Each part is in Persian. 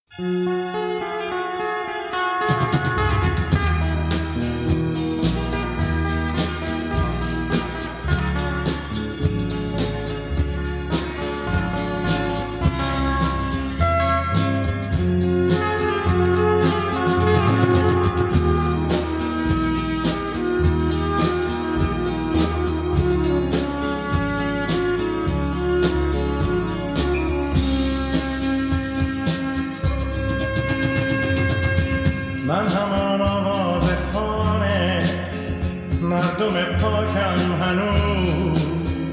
من همان آواز خانه مردم پاکم هنوز،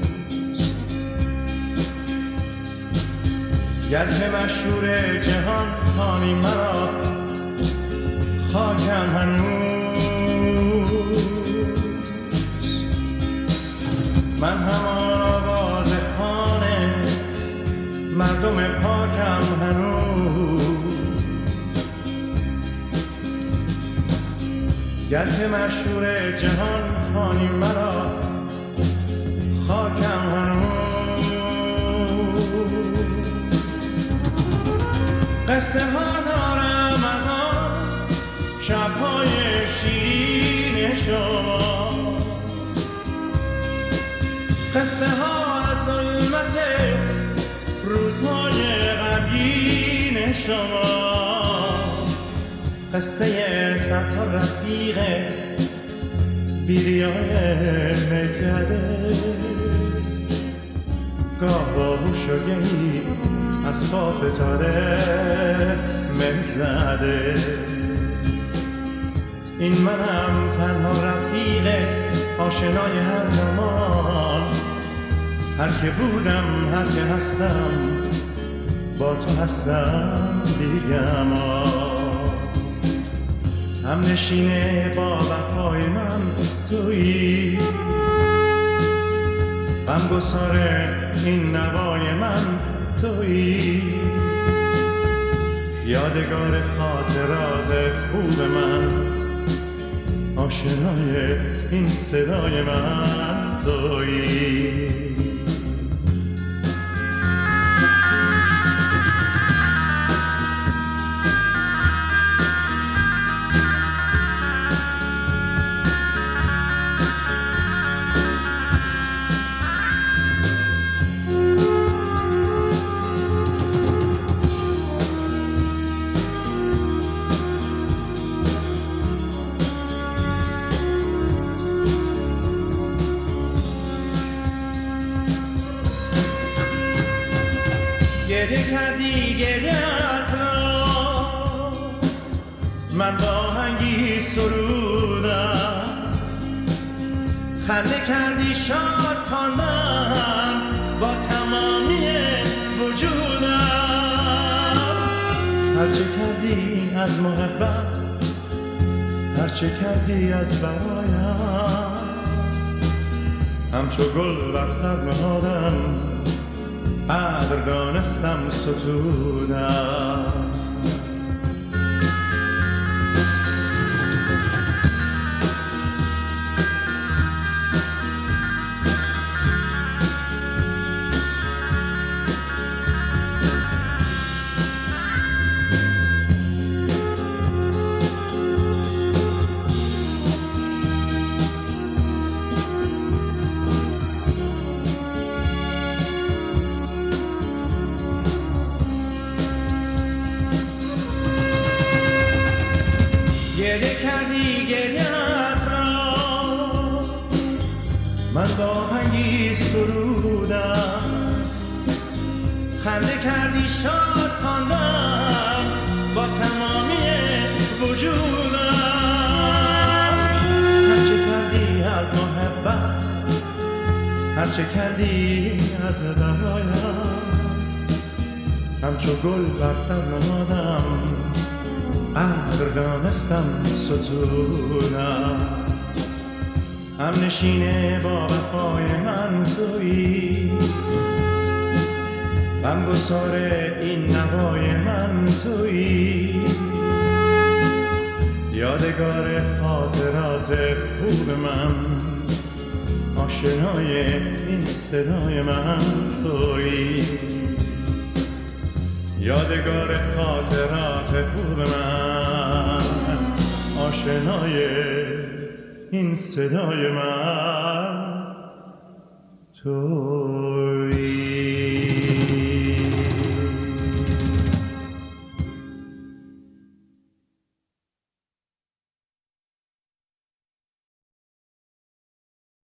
گرچه مشهور جهان خوانی مرا خاکم هنوز. من همان آواز خانه مردم پاکم هنوز، گرچه مشهور جهان خوانی مرا خاکم هنوز. قصه ها دارم از آن شب‌های شیرین شما، قصه ها از ظلمت روزهای غمگین شما، قصه صدها رفیق بیریای میکده، گاه با هوش و گهی از پا فتاده میزده. این منم تنها رفیق آشنای هر زمان، هر که بودم هر که هستم با تو هستم بیگمان. هم نشینه با وفای من تویی، غم گسار این نوای من تویی، یادگار خاطرات خوب من، آشنای این صدای من تویی. گریه کردی گریت را من با آهنگی سرودم، خنده کردی شاد خواندم با تمامی وجودم. هرچه کردی از محبت، هرچه کردی از برایم، همچو گل بر سر نهادم قدر دانستم ستودم. گریه کردی گریت را من با آهنگی سرودم، خنده کردی شاد خواندم با تمامی وجودم. هرچه کردی از محبت، هرچه کردی از برایم، همچو گل بر سر نهادم قدر دانستم ستودم. هم نشینه با وفای من تویی، غم گسار این نوای من تویی، یادگار خاطرات خوب من، آشنای این صدای من تویی، یادگار خاطرات آشنای این صدای من تو